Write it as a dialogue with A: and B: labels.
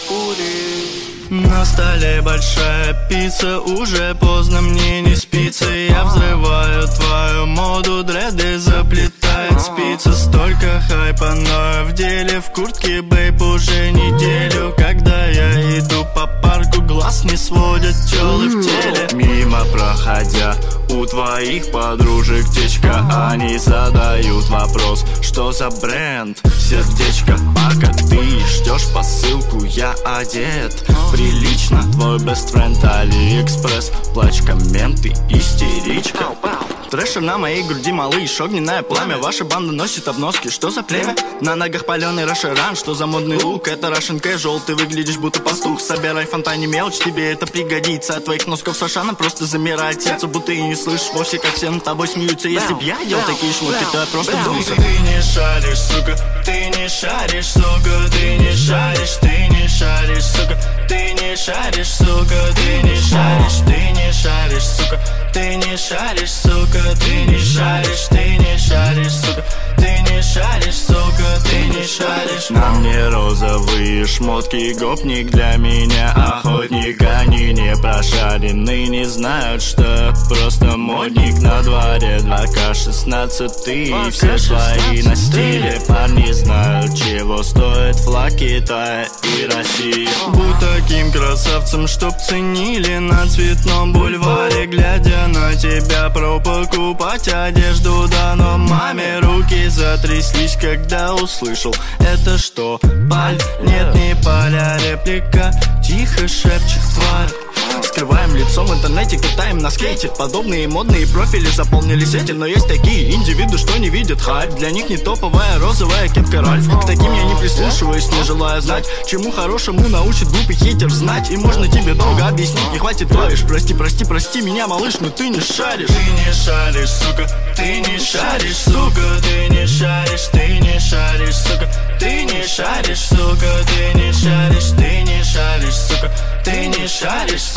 A: На столе большая пицца, уже поздно, мне не спится. Я взрываю твою моду, дреды заплетает спицы. Столько хайпа, но в деле, в куртке, бейб, уже неделю. Когда я иду по парку, глаз не сводят тёлы в теле. Мимо проходя, у твоих подружек течка, они задают вопрос, что за бренд? Сердечко, пока ты ждешь посылку, я одет прилично. Твой best friend Алиэкспресс, плач, комменты, истеричка. Трэшер на моей груди, малыш, огненное пламя. Ваша банда носит обноски, что за племя? На ногах паленый рашеран, что за модный лук? Это Russian casual, ты выглядишь будто пастух. Собирай в фонтане мелочь, тебе это пригодится. От твоих носков с Ашана просто замирает сердце, будто и не слышишь вовсе, как все над тобой смеются. Если б я делал такие шмотки, то я просто вдулся. Ты не шаришь, сука, ты не шаришь, сука, ты не шаришь, ты не шаришь, сука, ты не шаришь, сука, ты не шаришь, ты не шаришь, сука, ты не шаришь, сука, ты не шаришь, ты не шаришь, сука, ты не шаришь, сука, ты не шаришь. На мне розовые шмотки, гопник для меня охотник. Они не прошарены, не знают, что просто модник на дворе. 2К16, и все свои на стиле. Парни знают, чего стоит флаг Китая и России. Будь таким красавцем, чтоб ценили на Цветном бульваре. Глядя на тебя, про покупать одежду, да, но маме руки затряслись, когда услышал: это что, паль? Нет, не паля, реплика, тихо шепчет тварь. Скрываем лицо в интернете, катаем на скейте. Подобные модные профили заполнили сети. Но есть такие индивиды, что не видят хайп. Для них не топовая розовая кепка Ральф. К таким я не прислушиваюсь, не желая знать, чему хорошему научит глупый хейтер знать. И можно тебе долго объяснить, не хватит клавиш. Прости, прости, прости меня, малыш, но ты не шаришь. Ты не шаришь, сука, ты не шаришь, сука, ты не шаришь, ты не шаришь, сука, ты не шаришь, сука, ты не шаришь, ты не шаришь, сука, ты не шаришь, сука.